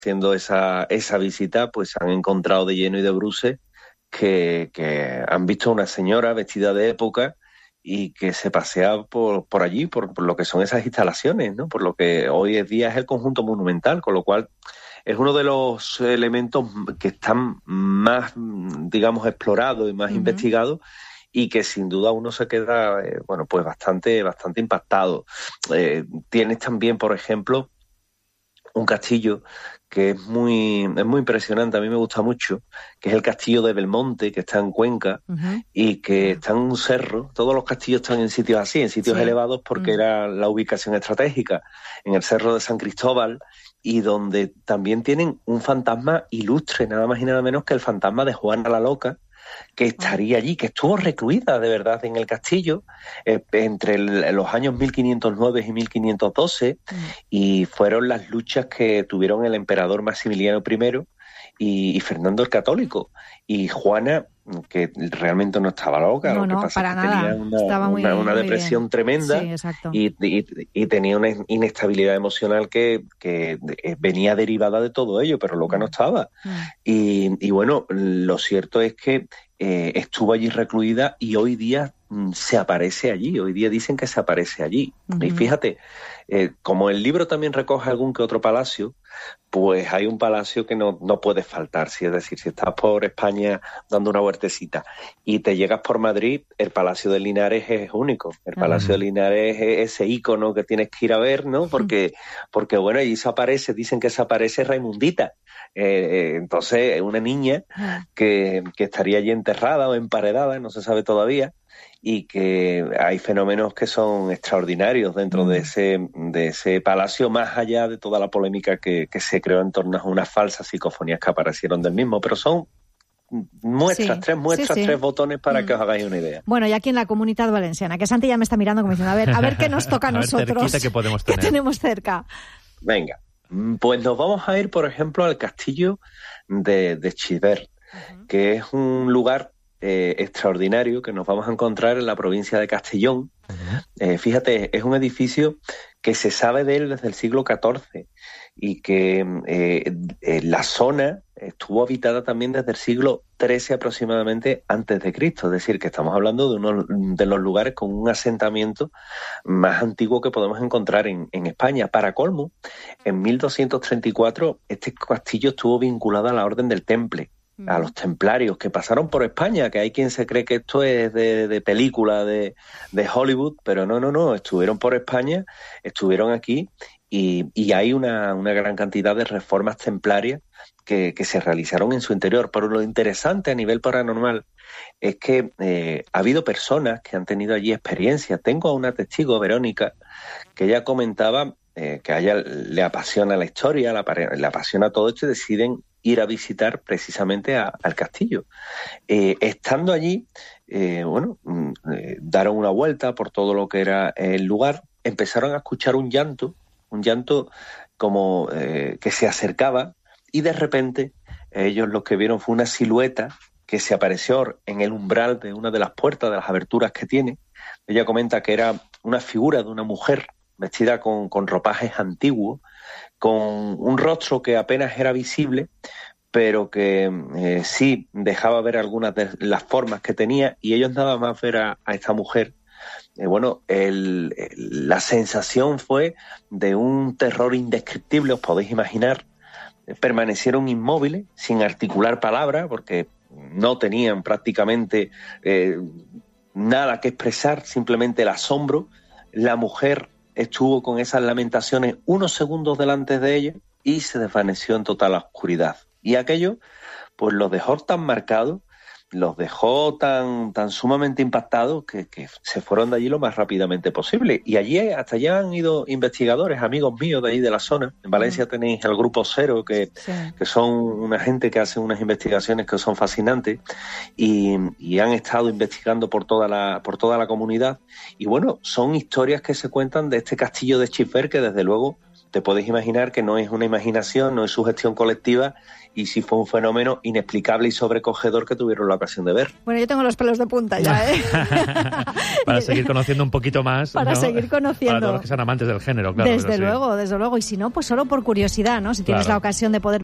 haciendo esa visita, pues han encontrado de lleno y de bruces que han visto a una señora vestida de época y que se pasea por allí, por lo que son esas instalaciones, ¿no? Por lo que hoy en día es el conjunto monumental, con lo cual es uno de los elementos que están más, digamos, explorados y más investigados, y que sin duda uno se queda, pues bastante impactado. Tienes también, por ejemplo, un castillo que es muy impresionante, a mí me gusta mucho, que es el castillo de Belmonte, que está en Cuenca, y que está en un cerro. Todos los castillos están en sitios así, en sitios elevados, porque era la ubicación estratégica, en el cerro de San Cristóbal, y donde también tienen un fantasma ilustre, nada más y nada menos que el fantasma de Juana la Loca, que estaría allí, que estuvo recluida de verdad en el castillo entre los años 1509 y 1512, y fueron las luchas que tuvieron el emperador Maximiliano I y Fernando el Católico. Y Juana, que realmente no estaba loca, lo que pasa es que tenía una depresión tremenda, y tenía una inestabilidad emocional que venía derivada de todo ello, pero loca no estaba. Y bueno, lo cierto es que estuvo allí recluida, y hoy día se aparece allí, hoy día dicen que se aparece allí. Y fíjate, como el libro también recoge algún que otro palacio, pues hay un palacio que no puede faltar. Es decir, si estás por España dando una vueltecita y te llegas por Madrid, el Palacio de Linares es único. El Palacio de Linares es ese ícono que tienes que ir a ver, ¿no? Porque bueno, allí dicen que se aparece Raimundita. Entonces, una niña que estaría allí enterrada o emparedada, no se sabe todavía, y que hay fenómenos que son extraordinarios dentro de ese palacio, más allá de toda la polémica que se creó en torno a unas falsas psicofonías que aparecieron del mismo, pero son muestras, tres botones para que os hagáis una idea. Bueno, y aquí en la Comunitat Valenciana, que Santi ya me está mirando como diciendo, a ver qué nos toca a nosotros, ¿qué tenemos cerca? Venga, pues nos vamos a ir, por ejemplo, al castillo de Xivert, que es un lugar extraordinario que nos vamos a encontrar en la provincia de Castellón. Fíjate, es un edificio que se sabe de él desde el siglo XIV, y que la zona estuvo habitada también desde el siglo XIII aproximadamente antes de Cristo. Es decir, que estamos hablando de uno de los lugares con un asentamiento más antiguo que podemos encontrar en España. Para colmo, en 1234 este castillo estuvo vinculado a la Orden del Temple, a los templarios, que pasaron por España, que hay quien se cree que esto es de película de Hollywood, pero no, estuvieron por España, estuvieron aquí, y hay una gran cantidad de reformas templarias que se realizaron en su interior. Pero lo interesante a nivel paranormal es que ha habido personas que han tenido allí experiencias. Tengo a una testigo, Verónica, que ella comentaba que a ella le apasiona la historia, le apasiona todo esto, y deciden ir a visitar precisamente al castillo. Estando allí, daron una vuelta por todo lo que era el lugar, empezaron a escuchar un llanto como que se acercaba, y de repente ellos lo que vieron fue una silueta que se apareció en el umbral de una de las puertas, de las aberturas que tiene. Ella comenta que era una figura de una mujer vestida con ropajes antiguos, con un rostro que apenas era visible, pero que sí dejaba ver algunas de las formas que tenía, y ellos nada más ver a esta mujer. La sensación fue de un terror indescriptible, os podéis imaginar. Permanecieron inmóviles, sin articular palabra, porque no tenían prácticamente nada que expresar, simplemente el asombro. La mujer estuvo con esas lamentaciones unos segundos delante de ella y se desvaneció en total oscuridad. Y aquello, pues los dejó tan marcados, los dejó tan sumamente impactados, que se fueron de allí lo más rápidamente posible. Y allí, hasta allá han ido investigadores, amigos míos de allí de la zona. En Valencia tenéis el Grupo Cero, que son una gente que hace unas investigaciones que son fascinantes, y han estado investigando por toda la comunidad. Y bueno, son historias que se cuentan de este castillo de Xivert, que desde luego te puedes imaginar que no es una imaginación, no es sugestión colectiva, y sí fue un fenómeno inexplicable y sobrecogedor que tuvieron la ocasión de ver. Bueno, yo tengo los pelos de punta ya, ¿eh? Para seguir conociendo un poquito más. Para seguir conociendo. Para todos los que sean amantes del género, claro. Desde luego. Y si no, pues solo por curiosidad, ¿no? Si tienes la ocasión de poder